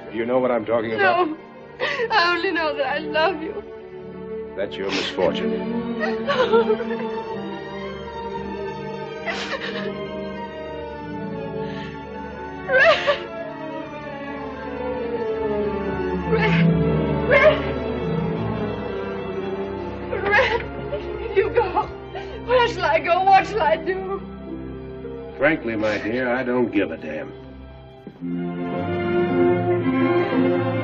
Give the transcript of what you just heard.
You know what I'm talking about? No. I only know that I love you. That's your misfortune. Red! You go. Where shall I go? What shall I do? Frankly, my dear, I don't give a damn.